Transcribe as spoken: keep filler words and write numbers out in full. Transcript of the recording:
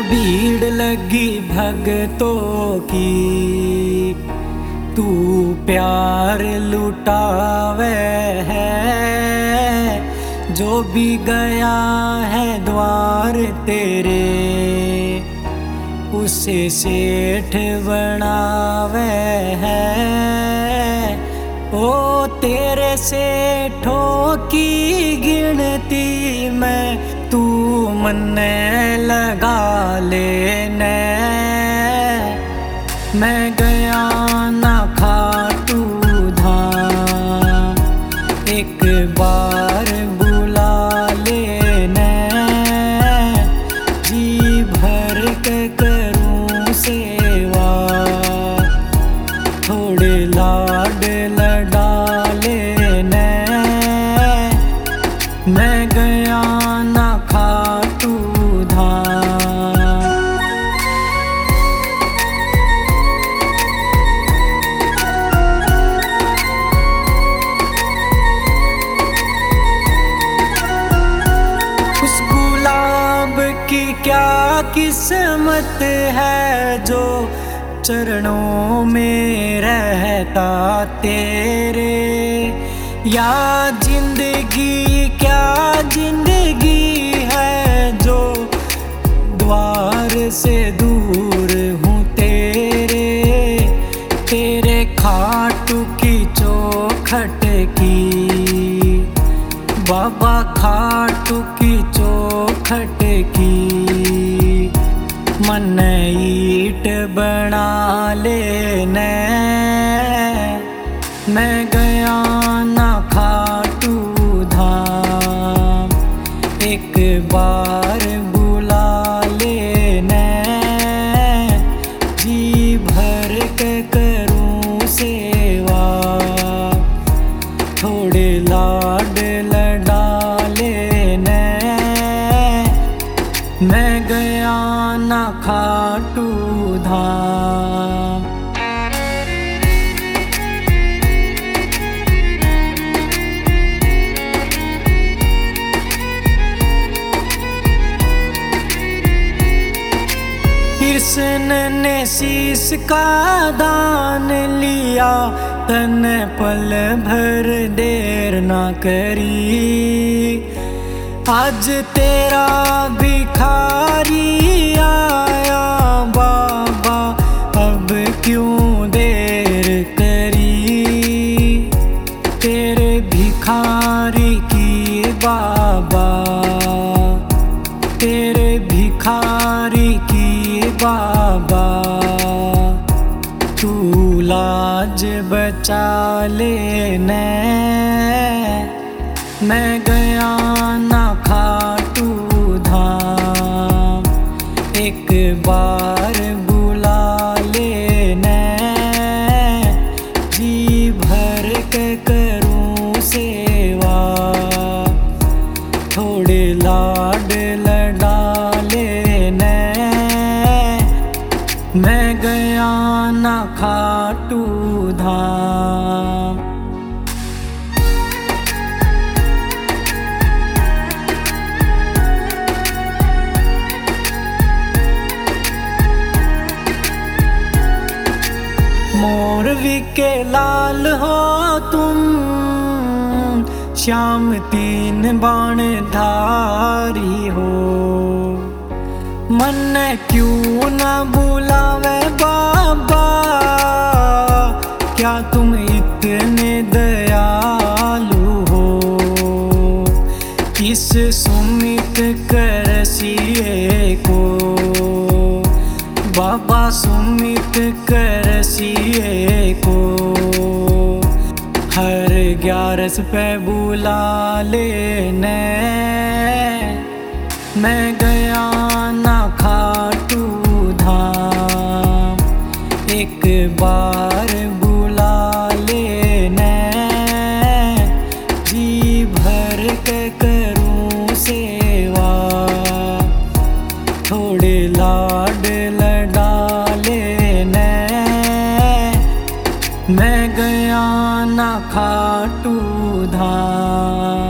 भीड़ लगी भगतों की, तू प्यार लुटावे है। जो भी गया है द्वार तेरे, उसे सेठ बनावे है। ओ तेरे सेठों की गिनती में तू मन लगा लेने। मैं गया ना खाटू धाम, एक बार बुला लेने। जी भर के करूं सेवा, थोड़े लाड लड़ा लेने। मैं गया ना खाटू धाम। उस गुलाब की क्या किस्मत है, जो चरणों में रहता तेरे। या जिंदगी क्या जिंदगी है, जो द्वार से दूर हूँ तेरे। तेरे खाटू की चौखट की, बाबा खाटू की चौखट की। मन ईट बना लेने। मैं गया ना खाटू धाम, एक बार बुला लेने। जी भर के करूं सेवा, थोड़े लाड लड़ा लेने। मैं गया ना खाटू धाम। कृष्ण ने शीश का दान लिया, तन पल भर देर ना करी। आज तेरा भिखारी आया बाबा, अब क्यों देर करी। तेरे भिखारी की बाबा, तेरे भिखारी की बाबा। तू लाज बचा लेने। मैं गया ना खाटू धाम, एक बार बुला लेने। जी भर के करूं सेवा, थोड़े लाड लड़ा लेने। मैं गया ना खाटू धाम। मोरवी के लाल हो तुम, श्याम तीन बाण धारी हो। मन क्यों न बुलावे बाबा, क्या तुम इतने दयालु हो। इस सुमित करसिए को, बाबा सुमित करसिए को। हर ग्यारस पे बुला लेने। मैं गया ना खाटू धाम, एक बार बुला लेने। जी भर के करूं सेवा, थोड़े लाड लड़ा लेने। मैं गया ना खाटू धाम।